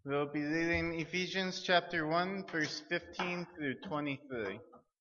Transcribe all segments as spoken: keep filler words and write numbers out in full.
We'll be reading Ephesians chapter one, verse fifteen through twenty-three.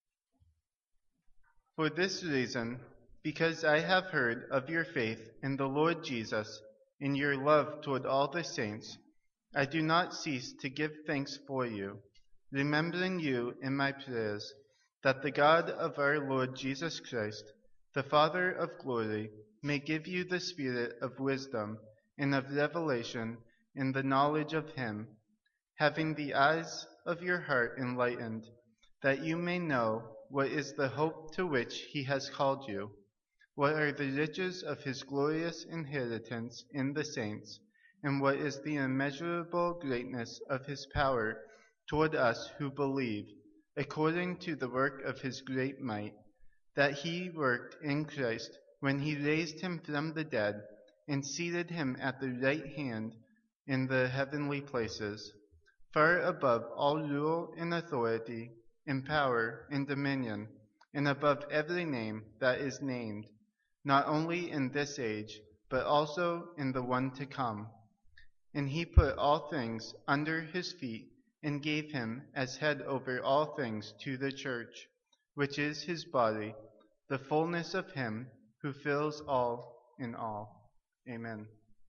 For this reason, because I have heard of your faith in the Lord Jesus, in your love toward all the saints, I do not cease to give thanks for you, remembering you in my prayers, that the God of our Lord Jesus Christ, the Father of glory, may give you the spirit of wisdom and of revelation in the knowledge of him, having the eyes of your heart enlightened, that you may know what is the hope to which he has called you, what are the riches of his glorious inheritance in the saints, and what is the immeasurable greatness of his power toward us who believe, according to the work of his great might, that he worked in Christ when he raised him from the dead and seated him at the right hand in the heavenly places, far above all rule and authority, and power and dominion, and above every name that is named, not only in this age, but also in the one to come. And he put all things under his feet, and gave him as head over all things to the church, which is his body, the fullness of him who fills all in all. Amen.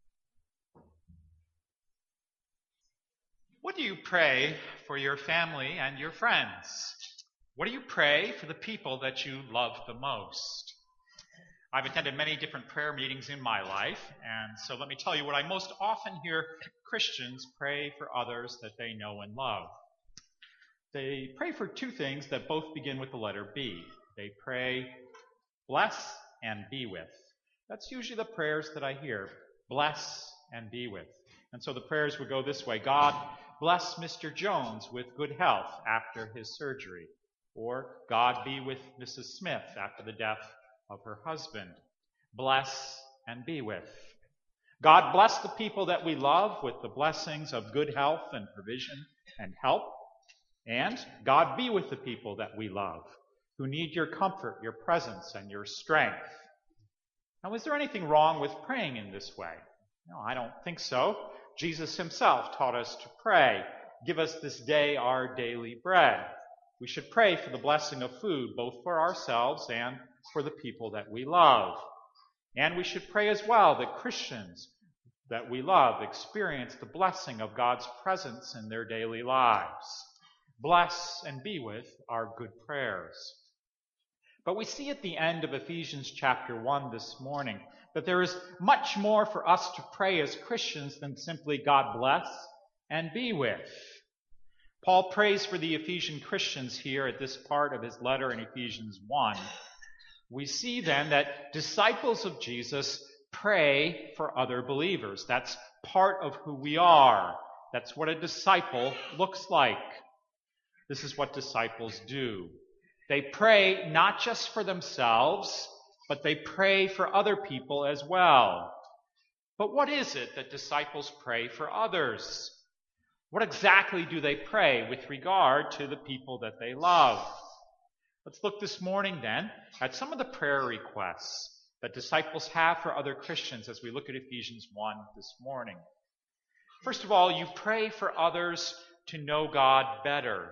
What do you pray for your family and your friends? What do you pray for the people that you love the most? I've attended many different prayer meetings in my life, and so let me tell you what I most often hear Christians pray for others that they know and love. They pray for two things that both begin with the letter B. They pray, bless and be with. That's usually the prayers that I hear, bless and be with. And so the prayers would go this way: God, bless Mister Jones with good health after his surgery. Or, God be with Missus Smith after the death of her husband. Bless and be with. God bless the people that we love with the blessings of good health and provision and help. And God be with the people that we love, who need your comfort, your presence, and your strength. Now, is there anything wrong with praying in this way? No, I don't think so. Jesus himself taught us to pray. Give us this day our daily bread. We should pray for the blessing of food, both for ourselves and for the people that we love. And we should pray as well that Christians that we love experience the blessing of God's presence in their daily lives. Bless and be with are good prayers. But we see at the end of Ephesians chapter one this morning that there is much more for us to pray as Christians than simply God bless and be with. Paul prays for the Ephesian Christians here at this part of his letter in Ephesians one. We see then that disciples of Jesus pray for other believers. That's part of who we are. That's what a disciple looks like. This is what disciples do. They pray not just for themselves, but they pray for other people as well. But what is it that disciples pray for others? What exactly do they pray with regard to the people that they love? Let's look this morning then at some of the prayer requests that disciples have for other Christians as we look at Ephesians one this morning. First of all, you pray for others to know God better.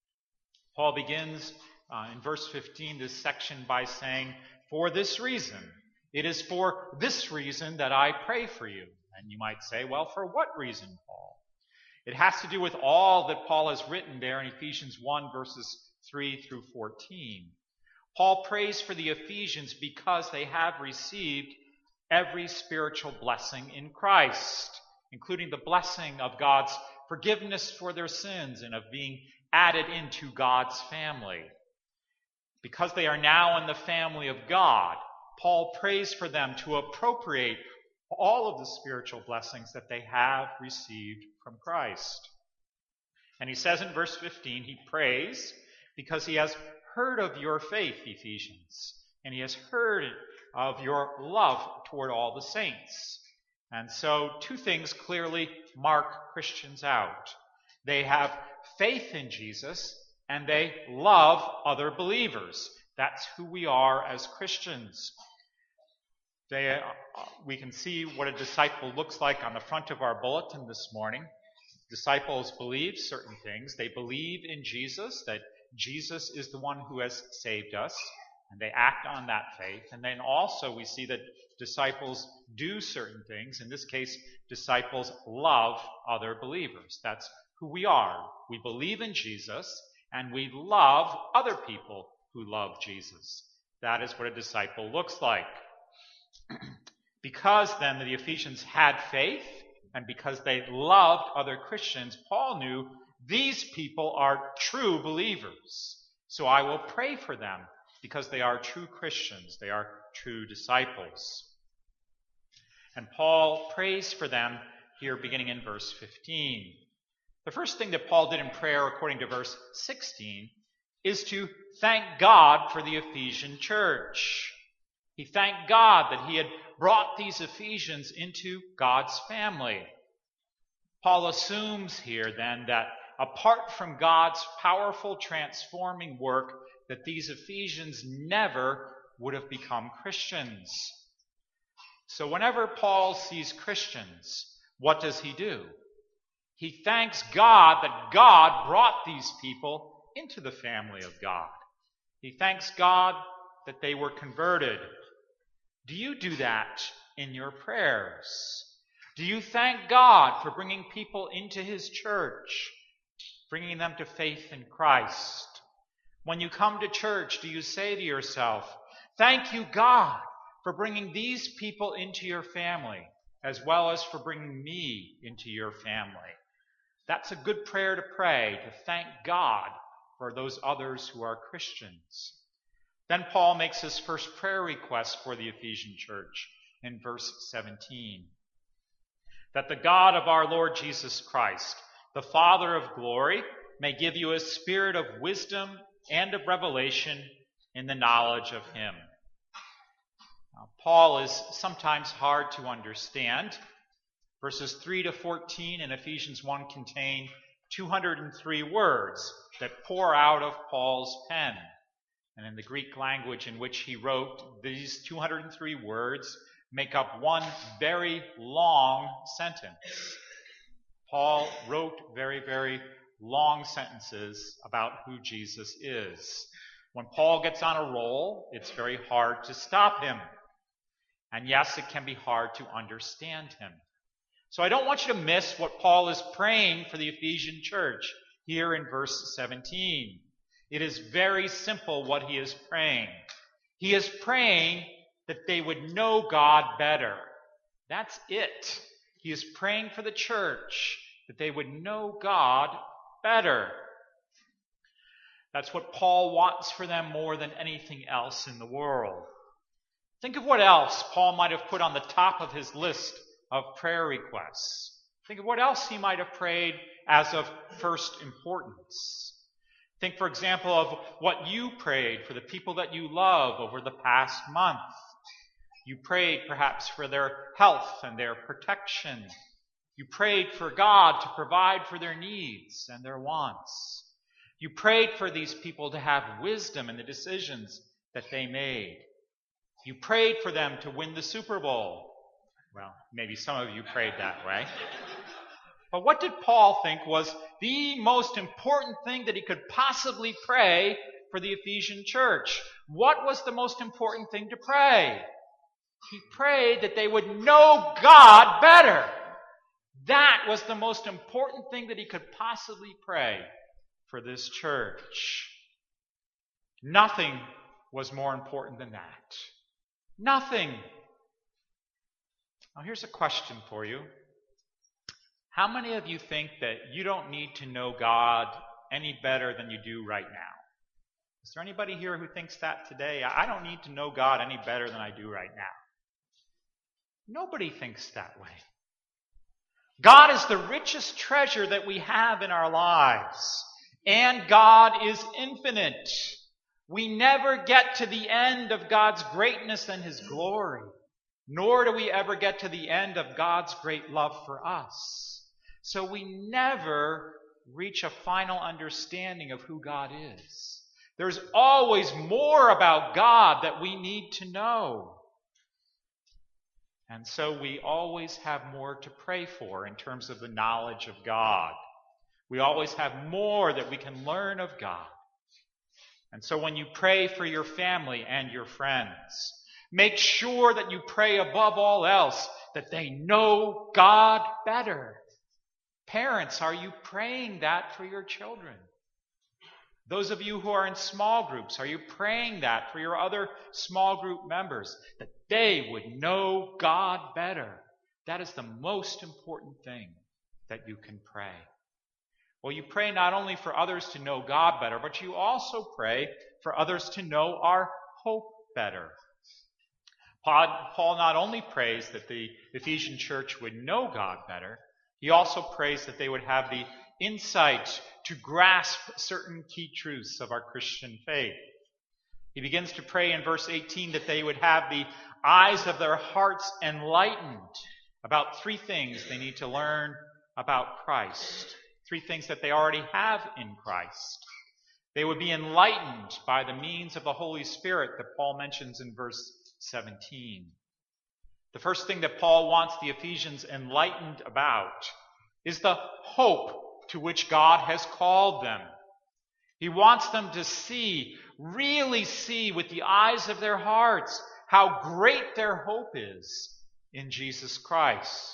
Paul begins uh, in verse fifteen this section by saying, for this reason, it is for this reason that I pray for you. And you might say, well, for what reason, Paul? It has to do with all that Paul has written there in Ephesians one, verses three through fourteen. Paul prays for the Ephesians because they have received every spiritual blessing in Christ, including the blessing of God's forgiveness for their sins and of being added into God's family. Because they are now in the family of God, Paul prays for them to appropriate all of the spiritual blessings that they have received from Christ. And he says in verse fifteen, he prays because he has heard of your faith, Ephesians, and he has heard of your love toward all the saints. And so two things clearly mark Christians out. They have faith in Jesus, and they love other believers. That's who we are as Christians. They, uh, we can see what a disciple looks like on the front of our bulletin this morning. Disciples believe certain things. They believe in Jesus, that Jesus is the one who has saved us, and they act on that faith. And then also we see that disciples do certain things. In this case, disciples love other believers. That's who we are. We believe in Jesus, and we love other people who love Jesus. That is what a disciple looks like. Because then the Ephesians had faith, and because they loved other Christians, Paul knew these people are true believers. So I will pray for them because they are true Christians. They are true disciples. And Paul prays for them here beginning in verse fifteen. The first thing that Paul did in prayer, according to verse sixteen, is to thank God for the Ephesian church. He thanked God that he had brought these Ephesians into God's family. Paul assumes here then that apart from God's powerful transforming work, that these Ephesians never would have become Christians. So whenever Paul sees Christians, what does he do? He thanks God that God brought these people into the family of God. He thanks God that they were converted. Do you do that in your prayers? Do you thank God for bringing people into his church, bringing them to faith in Christ? When you come to church, do you say to yourself, thank you, God, for bringing these people into your family, as well as for bringing me into your family? That's a good prayer to pray, to thank God for those others who are Christians. Then Paul makes his first prayer request for the Ephesian church in verse seventeen. That the God of our Lord Jesus Christ, the Father of glory, may give you a spirit of wisdom and of revelation in the knowledge of him. Now, Paul is sometimes hard to understand. Verses three to fourteen in Ephesians one contain two hundred three words that pour out of Paul's pen. And in the Greek language in which he wrote, these two hundred three words make up one very long sentence. Paul wrote very, very long sentences about who Jesus is. When Paul gets on a roll, it's very hard to stop him. And yes, it can be hard to understand him. So I don't want you to miss what Paul is praying for the Ephesian church here in verse seventeen. It is very simple what he is praying. He is praying that they would know God better. That's it. He is praying for the church, that they would know God better. That's what Paul wants for them more than anything else in the world. Think of what else Paul might have put on the top of his list of prayer requests. Think of what else he might have prayed as of first importance. Think, for example, of what you prayed for the people that you love over the past month. You prayed perhaps for their health and their protection. You prayed for God to provide for their needs and their wants. You prayed for these people to have wisdom in the decisions that they made. You prayed for them to win the Super Bowl. Well, maybe some of you prayed that way. But what did Paul think was the most important thing that he could possibly pray for the Ephesian church? What was the most important thing to pray? He prayed that they would know God better. That was the most important thing that he could possibly pray for this church. Nothing was more important than that. Nothing. Now here's a question for you. How many of you think that you don't need to know God any better than you do right now? Is there anybody here who thinks that today? I don't need to know God any better than I do right now. Nobody thinks that way. God is the richest treasure that we have in our lives. And God is infinite. We never get to the end of God's greatness and his glory. Nor do we ever get to the end of God's great love for us. So we never reach a final understanding of who God is. There's always more about God that we need to know. And so we always have more to pray for in terms of the knowledge of God. We always have more that we can learn of God. And so when you pray for your family and your friends, make sure that you pray above all else that they know God better. Parents, are you praying that for your children? Those of you who are in small groups, are you praying that for your other small group members, that they would know God better? That is the most important thing that you can pray. Well, you pray not only for others to know God better, but you also pray for others to know our hope better. Paul not only prays that the Ephesian church would know God better, he also prays that they would have the insight to grasp certain key truths of our Christian faith. He begins to pray in verse eighteen that they would have the eyes of their hearts enlightened about three things they need to learn about Christ. Three things that they already have in Christ. They would be enlightened by the means of the Holy Spirit that Paul mentions in verse seventeen. The first thing that Paul wants the Ephesians enlightened about is the hope to which God has called them. He wants them to see, really see with the eyes of their hearts how great their hope is in Jesus Christ.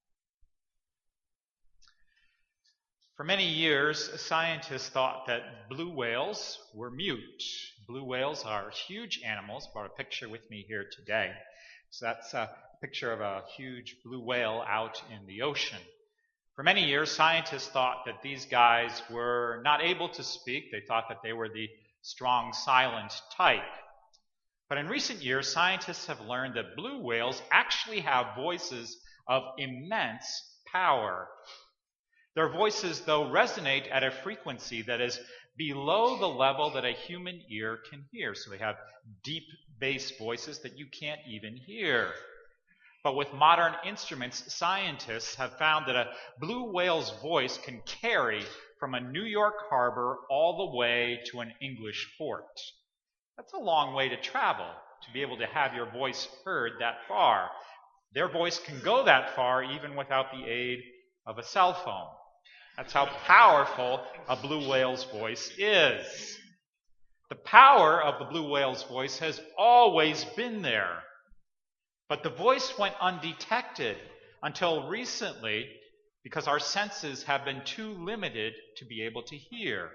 For many years, scientists thought that blue whales were mute. Blue whales are huge animals. I brought a picture with me here today. So that's a picture of a huge blue whale out in the ocean. For many years, scientists thought that these guys were not able to speak. They thought that they were the strong, silent type. But in recent years, scientists have learned that blue whales actually have voices of immense power. Their voices, though, resonate at a frequency that is below the level that a human ear can hear. So they have deep bass voices that you can't even hear. But with modern instruments, scientists have found that a blue whale's voice can carry from a New York harbor all the way to an English port. That's a long way to travel to be able to have your voice heard that far. Their voice can go that far even without the aid of a cell phone. That's how powerful a blue whale's voice is. The power of the blue whale's voice has always been there. But the voice went undetected until recently because our senses have been too limited to be able to hear.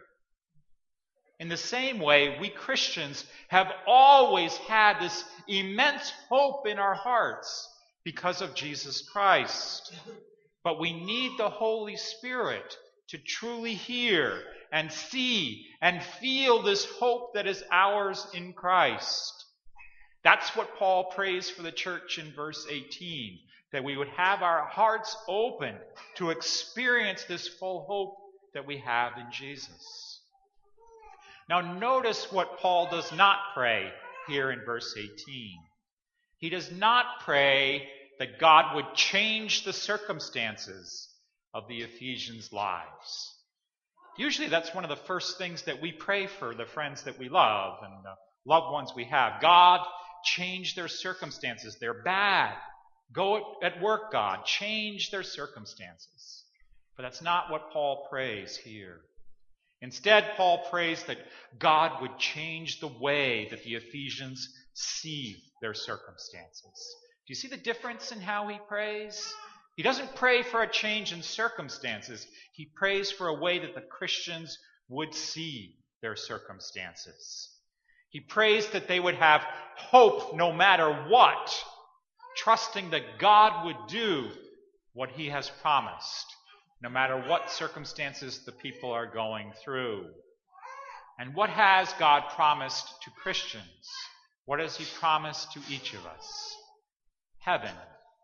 In the same way, we Christians have always had this immense hope in our hearts because of Jesus Christ. But we need the Holy Spirit to truly hear and see and feel this hope that is ours in Christ. That's what Paul prays for the church in verse eighteen, that we would have our hearts open to experience this full hope that we have in Jesus. Now notice what Paul does not pray here in verse eighteen. He does not pray that God would change the circumstances of the Ephesians' lives. Usually that's one of the first things that we pray for the friends that we love and the loved ones we have. God, change their circumstances. They're bad. Go at work, God. Change their circumstances. But that's not what Paul prays here. Instead, Paul prays that God would change the way that the Ephesians see their circumstances. Do you see the difference in how he prays? He doesn't pray for a change in circumstances. He prays for a way that the Christians would see their circumstances. He prays that they would have hope no matter what, trusting that God would do what he has promised, no matter what circumstances the people are going through. And what has God promised to Christians? What has he promised to each of us? Heaven.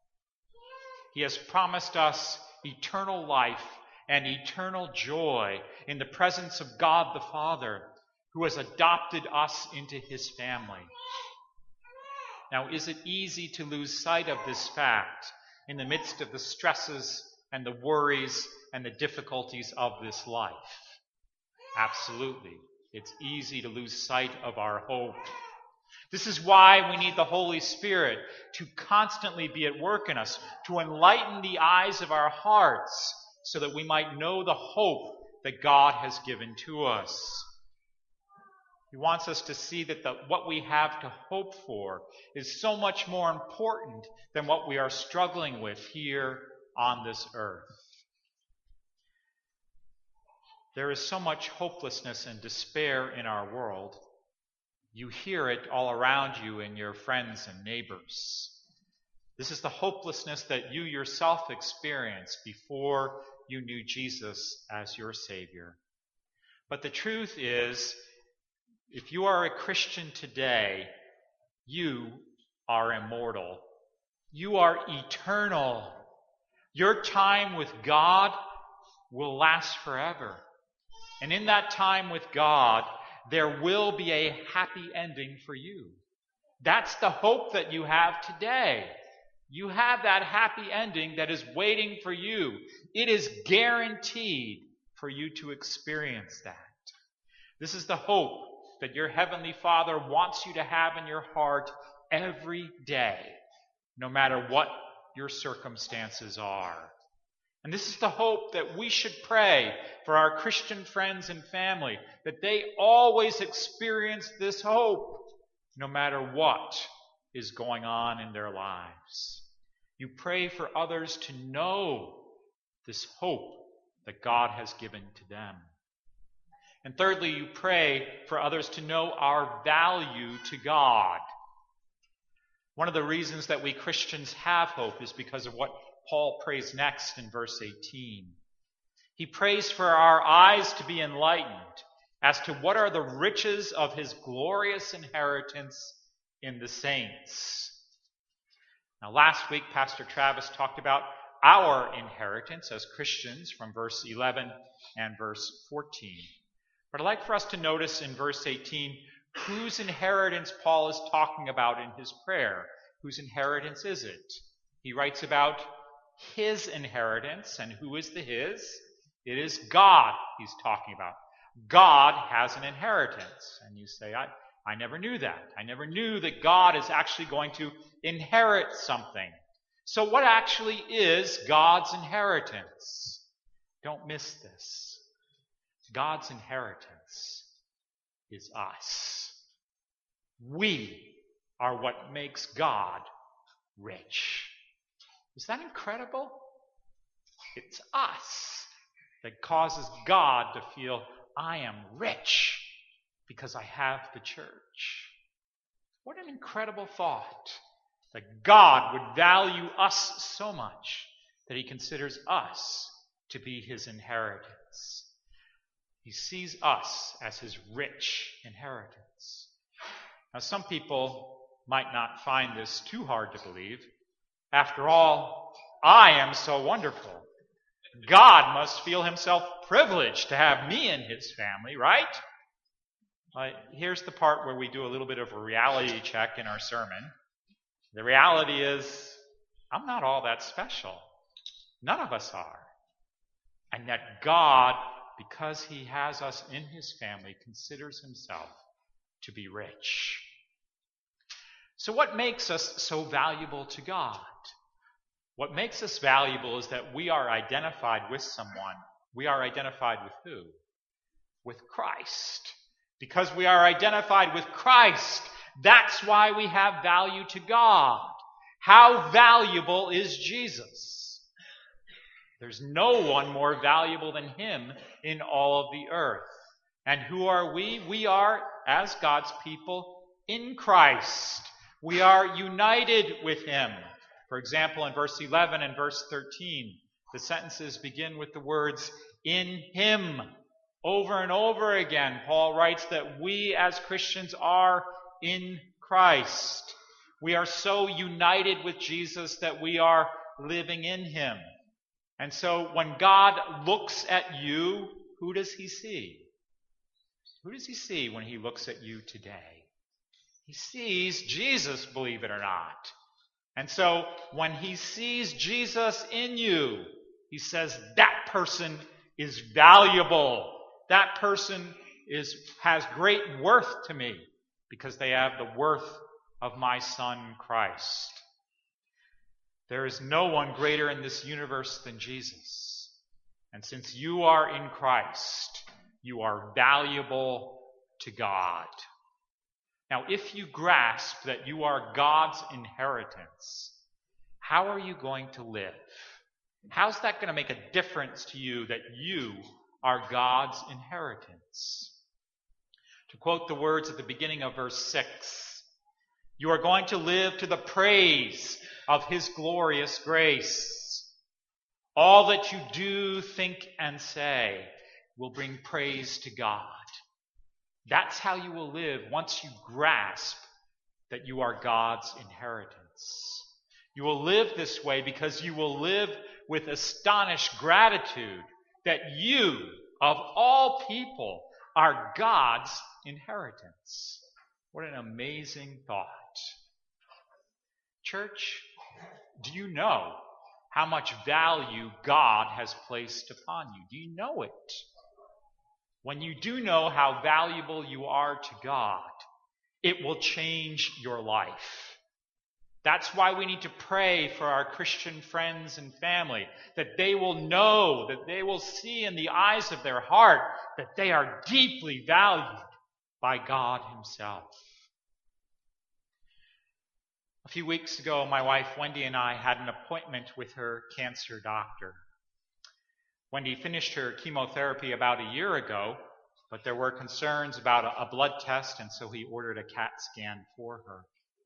He has promised us eternal life and eternal joy in the presence of God the Father, who has adopted us into his family. Now, is it easy to lose sight of this fact in the midst of the stresses and the worries and the difficulties of this life? Absolutely. It's easy to lose sight of our hope. This is why we need the Holy Spirit to constantly be at work in us, to enlighten the eyes of our hearts so that we might know the hope that God has given to us. He wants us to see that the, what we have to hope for is so much more important than what we are struggling with here on this earth. There is so much hopelessness and despair in our world. You hear it all around you in your friends and neighbors. This is the hopelessness that you yourself experienced before you knew Jesus as your Savior. But the truth is, if you are a Christian today, you are immortal. You are eternal. Your time with God will last forever. And in that time with God, there will be a happy ending for you. That's the hope that you have today. You have that happy ending that is waiting for you. It is guaranteed for you to experience that. This is the hope that your Heavenly Father wants you to have in your heart every day, no matter what your circumstances are. And this is the hope that we should pray for our Christian friends and family, that they always experience this hope, no matter what is going on in their lives. You pray for others to know this hope that God has given to them. And thirdly, you pray for others to know our value to God. One of the reasons that we Christians have hope is because of what Paul prays next in verse eighteen. He prays for our eyes to be enlightened as to what are the riches of his glorious inheritance in the saints. Now, last week, Pastor Travis talked about our inheritance as Christians from verse eleven and verse fourteen. But I'd like for us to notice in verse eighteen whose inheritance Paul is talking about in his prayer. Whose inheritance is it? He writes about his inheritance, and who is the his? It is God he's talking about. God has an inheritance. And you say, I, I never knew that. I never knew that God is actually going to inherit something. So what actually is God's inheritance? Don't miss this. God's inheritance is us. We are what makes God rich. Is that incredible? It's us that causes God to feel, I am rich because I have the church. What an incredible thought that God would value us so much that he considers us to be his inheritance. He sees us as his rich inheritance. Now, some people might not find this too hard to believe. After all, I am so wonderful. God must feel himself privileged to have me in his family, right? Uh, here's the part where we do a little bit of a reality check in our sermon. The reality is, I'm not all that special. None of us are. And yet God, because he has us in his family, considers himself to be rich. So what makes us so valuable to God? What makes us valuable is that we are identified with someone. We are identified with who? With Christ. Because we are identified with Christ, that's why we have value to God. How valuable is Jesus? There's no one more valuable than him in all of the earth. And who are we? We are, as God's people, in Christ. We are united with him. For example, in verse eleven and verse thirteen, the sentences begin with the words, in him. Over and over again, Paul writes that we as Christians are in Christ. We are so united with Jesus that we are living in him. And so when God looks at you, who does he see? Who does he see when he looks at you today? He sees Jesus, believe it or not. And so when he sees Jesus in you, he says, that person is valuable. That person is has great worth to me. because they have the worth of my Son, Christ. There is no one greater in this universe than Jesus. And since you are in Christ, you are valuable to God. Now, if you grasp that you are God's inheritance, how are you going to live? How's that going to make a difference to you that you are God's inheritance? To quote the words at the beginning of verse six, you are going to live to the praise of His glorious grace. All that you do, think, and say will bring praise to God. That's how you will live once you grasp that you are God's inheritance. You will live this way because you will live with astonished gratitude that you, of all people, are God's inheritance. What an amazing thought. Church, do you know how much value God has placed upon you? Do you know it? When you do know how valuable you are to God, it will change your life. That's why we need to pray for our Christian friends and family, that they will know, that they will see in the eyes of their heart that they are deeply valued by God Himself. A few weeks ago, my wife Wendy and I had an appointment with her cancer doctor. Wendy finished her chemotherapy about a year ago, but there were concerns about a, a blood test, and so he ordered a CAT scan for her.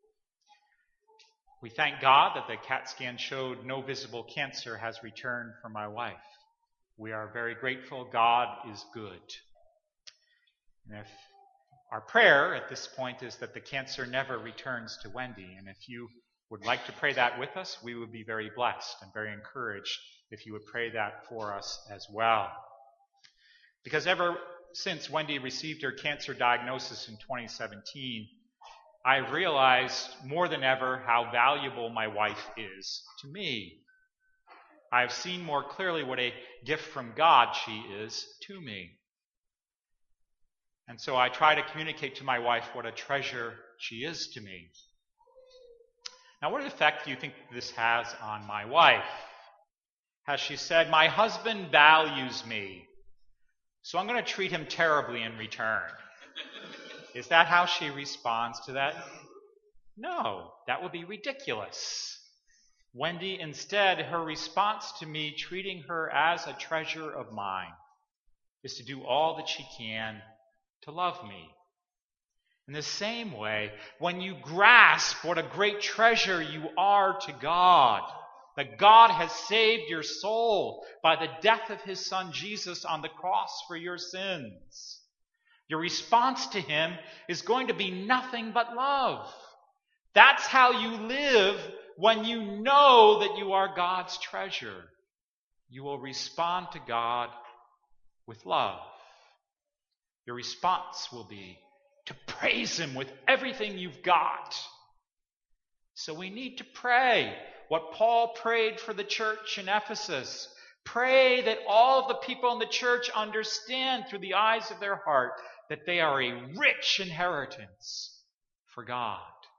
We thank God that the CAT scan showed no visible cancer has returned for my wife. We are very grateful. God is good. And if our prayer at this point is that the cancer never returns to Wendy, and if you would like to pray that with us, we would be very blessed and very encouraged if you would pray that for us as well. Because ever since Wendy received her cancer diagnosis in twenty seventeen, I've realized more than ever how valuable my wife is to me. I've seen more clearly what a gift from God she is to me. And so I try to communicate to my wife what a treasure she is to me. Now, what effect do you think this has on my wife? Has she said, my husband values me, so I'm going to treat him terribly in return? Is that how she responds to that? No, that would be ridiculous. Wendy, instead, her response to me treating her as a treasure of mine is to do all that she can to love me. In the same way, when you grasp what a great treasure you are to God, that God has saved your soul by the death of His Son Jesus on the cross for your sins, your response to Him is going to be nothing but love. That's how you live when you know that you are God's treasure. You will respond to God with love. Your response will be to praise Him with everything you've got. So we need to pray what Paul prayed for the church in Ephesus. Pray that all of the people in the church understand through the eyes of their heart that they are a rich inheritance for God.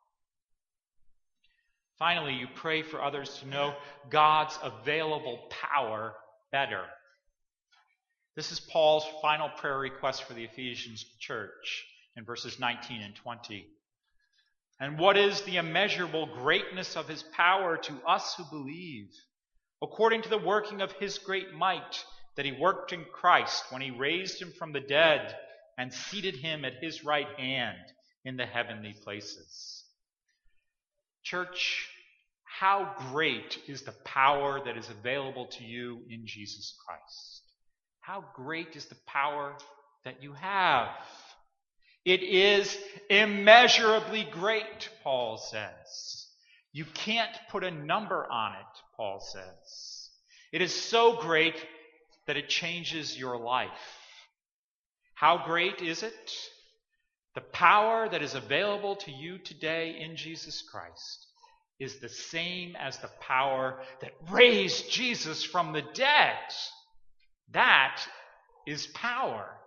Finally, you pray for others to know God's available power better. This is Paul's final prayer request for the Ephesians church in verses nineteen and twenty. And what is the immeasurable greatness of His power to us who believe, according to the working of His great might that He worked in Christ when He raised Him from the dead and seated Him at His right hand in the heavenly places. Church, how great is the power that is available to you in Jesus Christ? How great is the power that you have? It is immeasurably great, Paul says. You can't put a number on it, Paul says. It is so great that it changes your life. How great is it? The power that is available to you today in Jesus Christ is the same as the power that raised Jesus from the dead. That is power.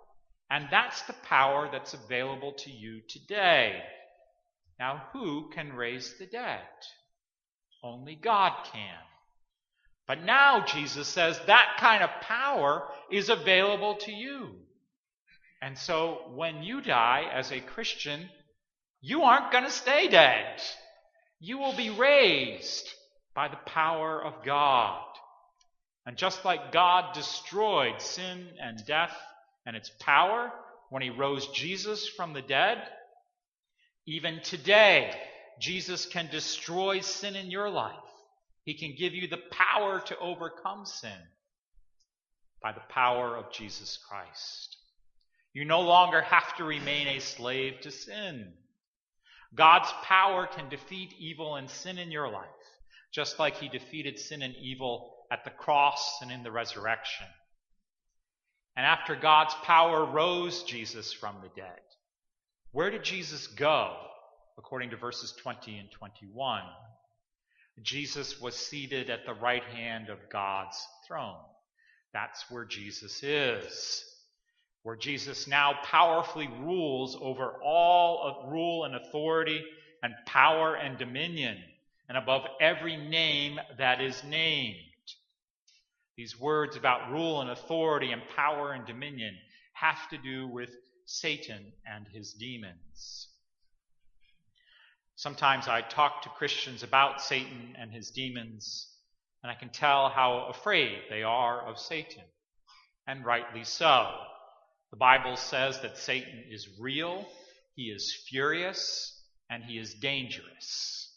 And that's the power that's available to you today. Now, who can raise the dead? Only God can. But now Jesus says that kind of power is available to you. And so when you die as a Christian, you aren't going to stay dead. You will be raised by the power of God. And just like God destroyed sin and death and its power when he rose Jesus from the dead, even today, Jesus can destroy sin in your life. He can give you the power to overcome sin by the power of Jesus Christ. You no longer have to remain a slave to sin. God's power can defeat evil and sin in your life, just like he defeated sin and evil at the cross and in the resurrection. And after God's power rose Jesus from the dead, where did Jesus go? According to verses twenty and twenty-one, Jesus was seated at the right hand of God's throne. That's where Jesus is. Where Jesus now powerfully rules over all of rule and authority and power and dominion, and above every name that is named. These words about rule and authority and power and dominion have to do with Satan and his demons. Sometimes I talk to Christians about Satan and his demons, and I can tell how afraid they are of Satan, and rightly so. The Bible says that Satan is real, he is furious, and he is dangerous.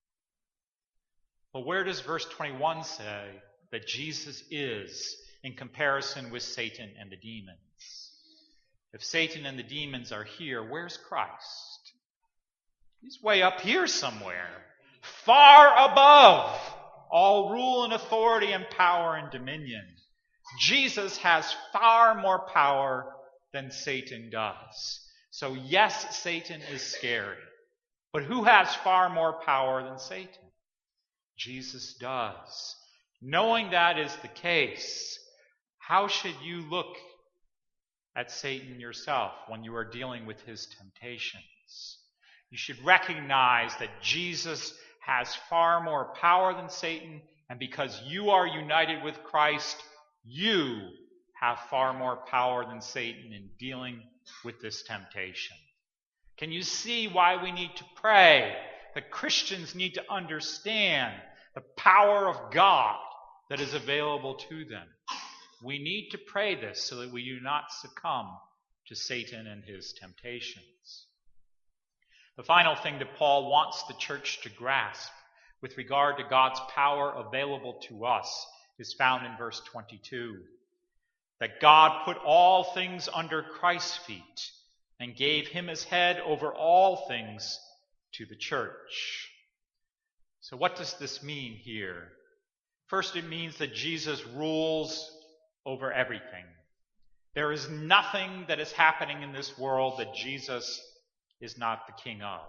But where does verse twenty-one say that Jesus is in comparison with Satan and the demons? If Satan and the demons are here, where's Christ? He's way up here somewhere, far above all rule and authority and power and dominion. Jesus has far more power than Satan does. So yes, Satan is scary. But who has far more power than Satan? Jesus does. Knowing that is the case, how should you look at Satan yourself when you are dealing with his temptations? You should recognize that Jesus has far more power than Satan, and because you are united with Christ, you have far more power than Satan in dealing with this temptation. Can you see why we need to pray? That Christians need to understand the power of God that is available to them. We need to pray this so that we do not succumb to Satan and his temptations. The final thing that Paul wants the church to grasp with regard to God's power available to us is found in verse twenty-two. That God put all things under Christ's feet and gave him as head over all things to the church. So what does this mean here? First, it means that Jesus rules over everything. There is nothing that is happening in this world that Jesus is not the king of.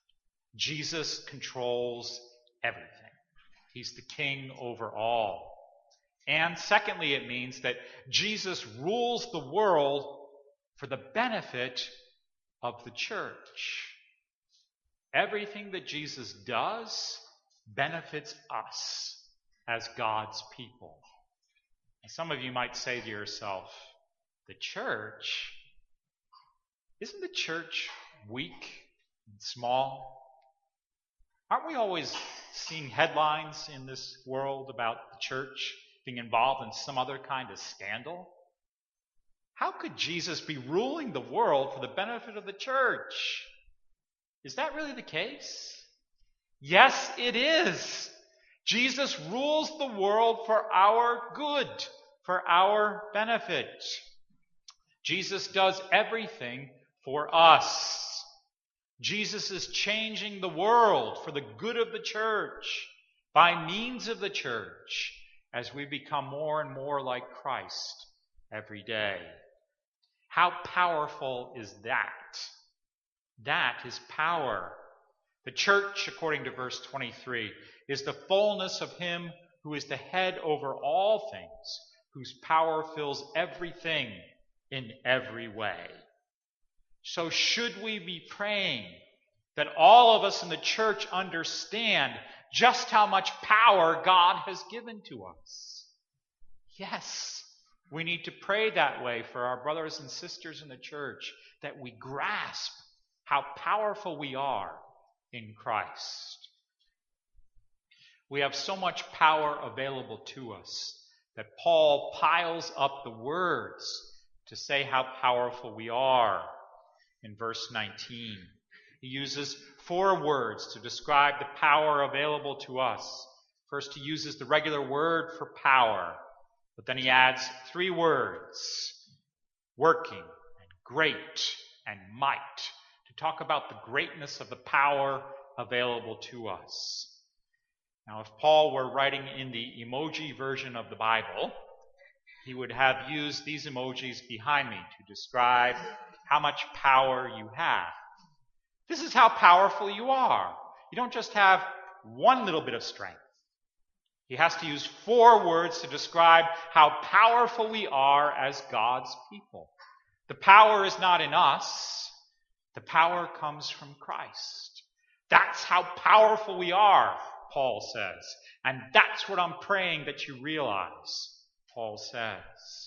Jesus controls everything. He's the king over all. And secondly, it means that Jesus rules the world for the benefit of the church. Everything that Jesus does benefits us as God's people. And some of you might say to yourself, the church? Isn't the church weak and small? Aren't we always seeing headlines in this world about the church being involved in some other kind of scandal? How could Jesus be ruling the world for the benefit of the church? Is that really the case? Yes, it is. Jesus rules the world for our good, for our benefit. Jesus does everything for us. Jesus is changing the world for the good of the church by means of the church as we become more and more like Christ every day. How powerful is that? That is power. The church, according to verse twenty-three, is the fullness of him who is the head over all things, whose power fills everything in every way. So should we be praying that all of us in the church understand just how much power God has given to us? Yes, we need to pray that way for our brothers and sisters in the church, that we grasp how powerful we are in Christ. We have so much power available to us that Paul piles up the words to say how powerful we are. In verse nineteen, he uses four words to describe the power available to us. First, he uses the regular word for power, but then he adds three words: working, and great, and might, to talk about the greatness of the power available to us. Now, if Paul were writing in the emoji version of the Bible, he would have used these emojis behind me to describe how much power you have. This is how powerful you are. You don't just have one little bit of strength. He has to use four words to describe how powerful we are as God's people. The power is not in us. The power comes from Christ. That's how powerful we are, Paul says. And that's what I'm praying that you realize, Paul says.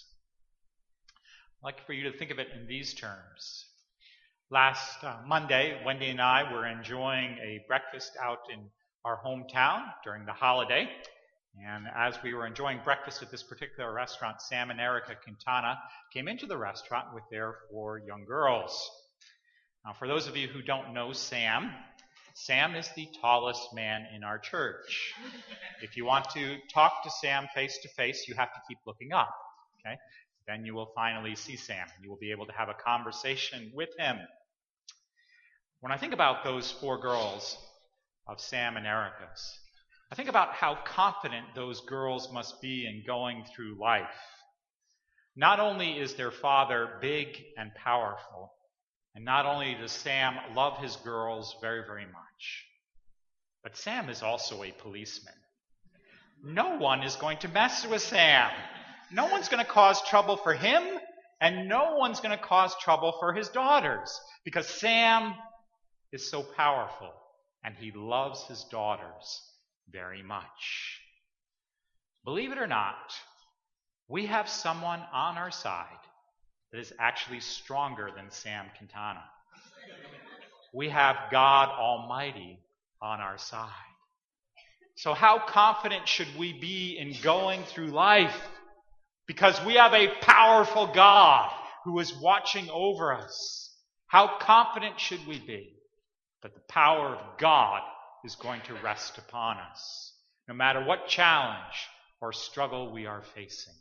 I'd like for you to think of it in these terms. Last uh, Monday, Wendy and I were enjoying a breakfast out in our hometown during the holiday. And as we were enjoying breakfast at this particular restaurant, Sam and Erica Quintana came into the restaurant with their four young girls. Now, for those of you who don't know Sam, Sam is the tallest man in our church. If you want to talk to Sam face to face, you have to keep looking up. Okay? Then you will finally see Sam. You will be able to have a conversation with him. When I think about those four girls of Sam and Erica's, I think about how confident those girls must be in going through life. Not only is their father big and powerful, and not only does Sam love his girls very, very much, but Sam is also a policeman. No one is going to mess with Sam. No one's going to cause trouble for him, and no one's going to cause trouble for his daughters, because Sam is so powerful, and he loves his daughters very much. Believe it or not, we have someone on our side that is actually stronger than Sam Quintana. We have God Almighty on our side. So how confident should we be in going through life? Because we have a powerful God who is watching over us. How confident should we be that the power of God is going to rest upon us, no matter what challenge or struggle we are facing?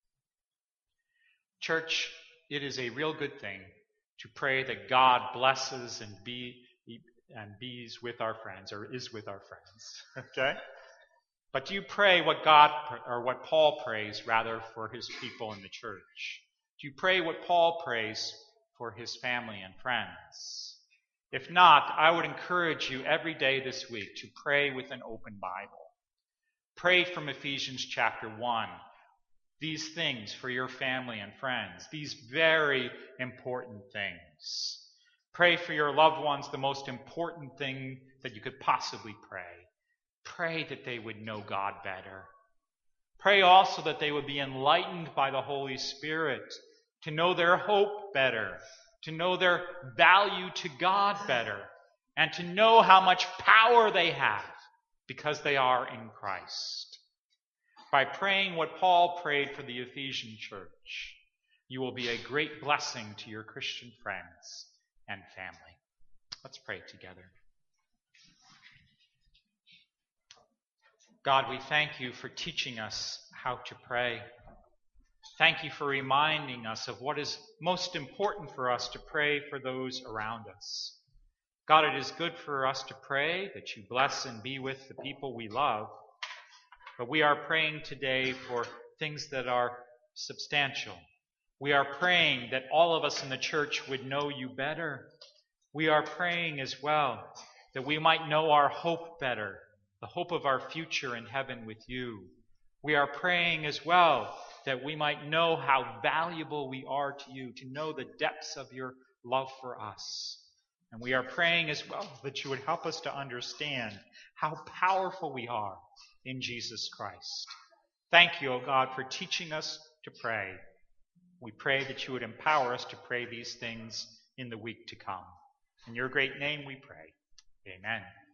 Church, it is a real good thing to pray that God blesses and be and bees with our friends, or is with our friends. Okay? But do you pray what God, or what Paul prays, rather, for his people in the church? Do you pray what Paul prays for his family and friends? If not, I would encourage you every day this week to pray with an open Bible. Pray from Ephesians chapter one. These things for your family and friends. These very important things. Pray for your loved ones, the most important thing that you could possibly pray. Pray that they would know God better. Pray also that they would be enlightened by the Holy Spirit to know their hope better, to know their value to God better, and to know how much power they have because they are in Christ. By praying what Paul prayed for the Ephesian church, you will be a great blessing to your Christian friends and family. Let's pray together. God, we thank you for teaching us how to pray. Thank you for reminding us of what is most important for us to pray for those around us. God, it is good for us to pray that you bless and be with the people we love, but we are praying today for things that are substantial. We are praying that all of us in the church would know you better. We are praying as well that we might know our hope better, the hope of our future in heaven with you. We are praying as well that we might know how valuable we are to you, to know the depths of your love for us. And we are praying as well that you would help us to understand how powerful we are in Jesus Christ. Thank you, O God, for teaching us to pray. We pray that you would empower us to pray these things in the week to come. In your great name we pray. Amen.